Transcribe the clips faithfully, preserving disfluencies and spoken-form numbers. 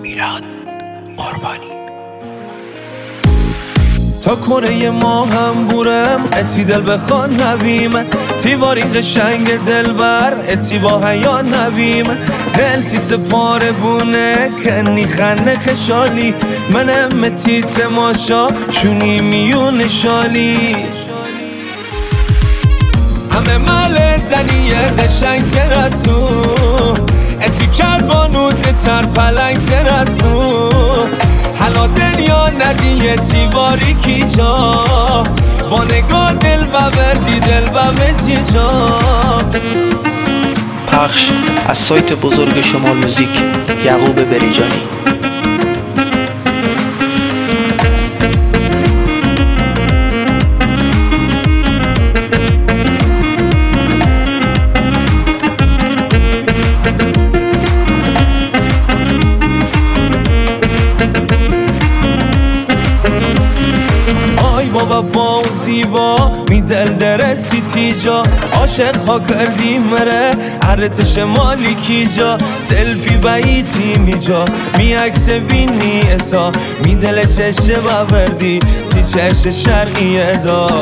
میلاد قربانی. تا کره ما هم بورم اتی دل بخوان نبیم تیواری قشنگ دلبر اتی با حیا نبیم دل تی سپاره بونه کنی خنه خشالی منم اتی تماشا شونی میون شالی همه مال دنیه قشنگ ترسو اتی کربانوت تر پلنگ ترسو حالا دنیا ندیه تیواری کی جا با نگاه دل و بردی دل و بتی جا. پخش از سایت بزرگ شمال موزیک یعقوب بریجانی. با وفا و زیبا می دل درسی تیجا عاشق ها کردی مره عرت شمالی کی جا سلفی باییتی می جا می عکس بینی اسا می دل چشه بوردی تی چش شرقی ادا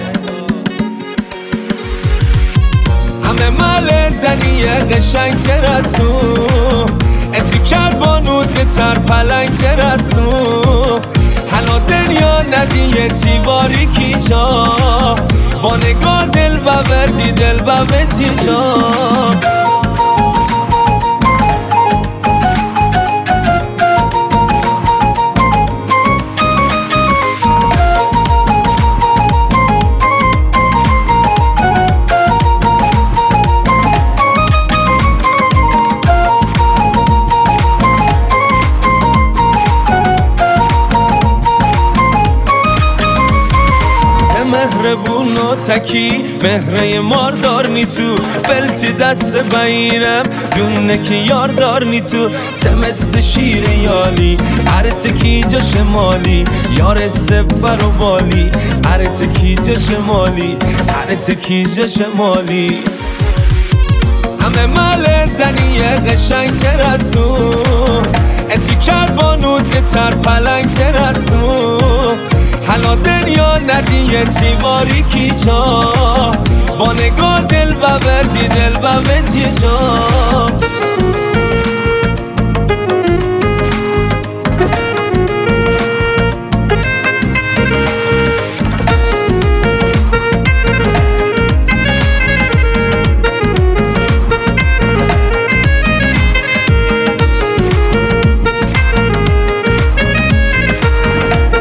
همه مال دنیه قشنگ ترسو اتی کربانوت تر پلنگ ترسو حالا دنیا ندیه تیواری کی جا با نگاه دل و بردی دل و بتی جا. مهربون و تکی مهره ماردار نی تو بلتی دست بایرم دونه که یاردار نی تو سمس شیر یالی عرت کی جا شمالی یار سفر و بالی عرت کی جا شمالی عرت کی جا شمالی همه مال دنیه قشنگ ترسو اتی کربانوت تر پلنگ ترسو حالا دنیا ندیه تیواری کی جا با نگاه دل و بردی دل و بتی جا.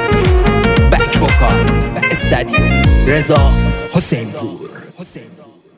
رضا حسین پور.